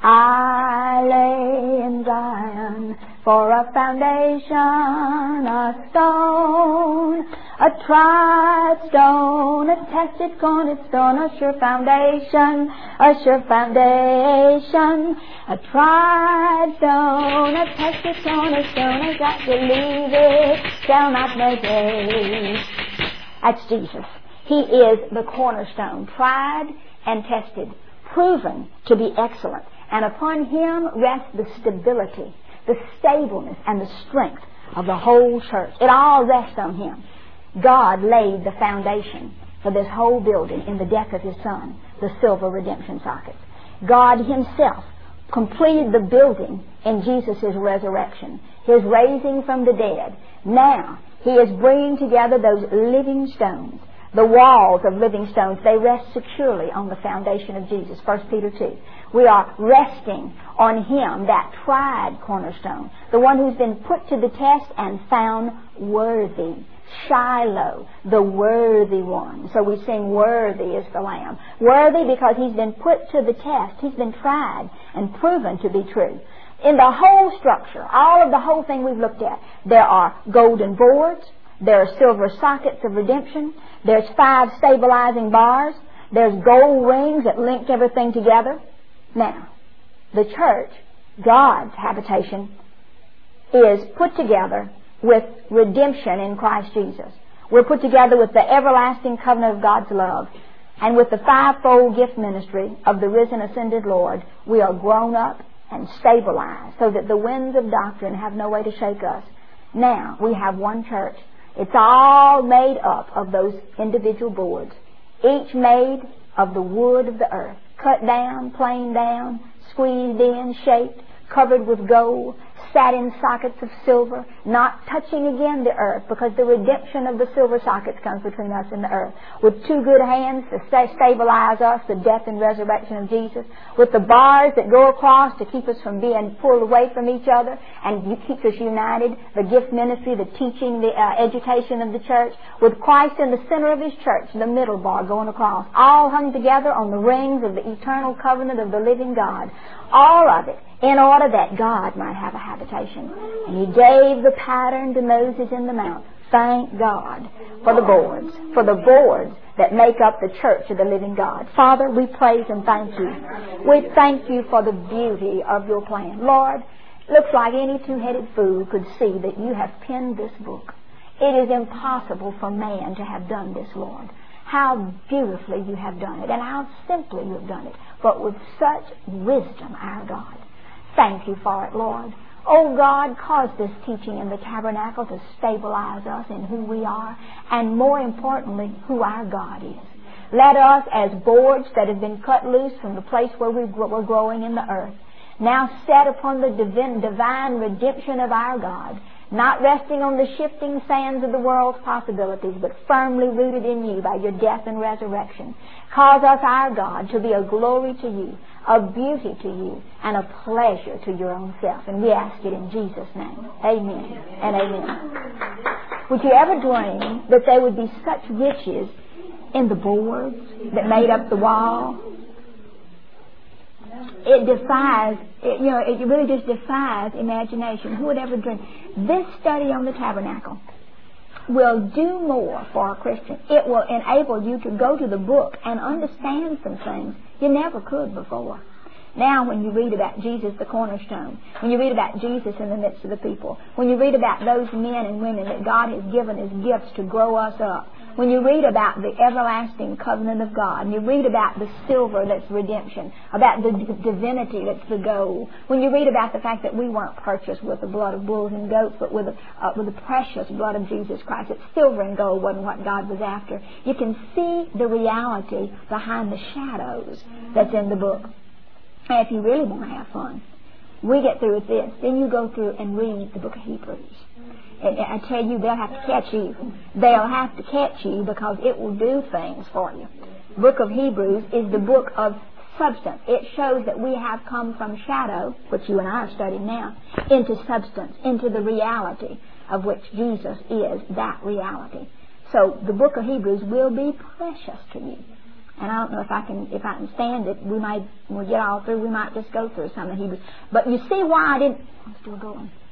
I lay in Zion for a foundation, a stone, a tried stone, a tested cornerstone, a sure foundation, a sure foundation, a tried stone, a tested cornerstone, a that believe it shall not negate. That's Jesus. He is the cornerstone, tried and tested, proven to be excellent. And upon Him rests the stability, the stableness, and the strength of the whole church. It all rests on Him. God laid the foundation for this whole building in the death of His Son, the silver redemption sockets. God Himself completed the building in Jesus' resurrection, His raising from the dead. Now, He is bringing together those living stones. The walls of living stones, they rest securely on the foundation of Jesus, 1 Peter 2. We are resting on Him, that tried cornerstone, the one who's been put to the test and found worthy. Shiloh, the worthy one. So we sing, worthy is the Lamb. Worthy because He's been put to the test. He's been tried and proven to be true. In the whole structure, all of the whole thing we've looked at, there are golden boards, there are silver sockets of redemption, there's 5 stabilizing bars, there's gold rings that linked everything together. Now, the church God's habitation is put together with redemption in Christ Jesus. We're put together with the everlasting covenant of God's love. And with the fivefold gift ministry of the risen, ascended Lord, we are grown up and stabilized so that the winds of doctrine have no way to shake us. Now we have one church. It's all made up of those individual boards, each made of the wood of the earth, cut down, planed down, squeezed in, shaped, covered with gold, sat in sockets of silver, not touching again the earth, because the redemption of the silver sockets comes between us and the earth. With two good hands to stabilize us, the death and resurrection of Jesus. With the bars that go across to keep us from being pulled away from each other and keep us united. The gift ministry, the teaching, the education of the church. With Christ in the center of His church, the middle bar going across. All hung together on the rings of the eternal covenant of the living God. All of it in order that God might have a habitation. And He gave the pattern to Moses in the mount. Thank God for the boards that make up the church of the living God. Father, we praise and thank You. We thank You for the beauty of Your plan. Lord, looks like any two-headed fool could see that You have penned this book. It is impossible for man to have done this, Lord. How beautifully You have done it, and how simply You have done it, but with such wisdom, our God. Thank You for it, Lord. Oh God, cause this teaching in the tabernacle to stabilize us in who we are, and more importantly, who our God is. Let us, as boards that have been cut loose from the place where we're growing in the earth, now set upon the divine redemption of our God, not resting on the shifting sands of the world's possibilities, but firmly rooted in You by Your death and resurrection. Cause us, our God, to be a glory to You, a beauty to You, and a pleasure to Your own self. And we ask it in Jesus' name. Amen and amen. Would you ever dream that there would be such riches in the boards that made up the wall? It defies, it really just defies imagination. Who would ever dream? This study on the tabernacle will do more for a Christian. It will enable you to go to the book and understand some things you never could before. Now when you read about Jesus the cornerstone, when you read about Jesus in the midst of the people, when you read about those men and women that God has given as gifts to grow us up, when you read about the everlasting covenant of God, and you read about the silver that's redemption, about the divinity that's the gold, when you read about the fact that we weren't purchased with the blood of bulls and goats, but with the precious blood of Jesus Christ, that silver and gold wasn't what God was after, you can see the reality behind the shadows that's in the book. And if you really want to have fun, we get through with this, then you go through and read the book of Hebrews. And I tell you, they'll have to catch you. They'll have to catch you because it will do things for you. The book of Hebrews is the book of substance. It shows that we have come from shadow, which you and I are studying now, into substance, into the reality of which Jesus is that reality. So the book of Hebrews will be precious to you. And I don't know if I can stand it. When we get all through, we might just go through some of Hebrews. But you see why I'm still going.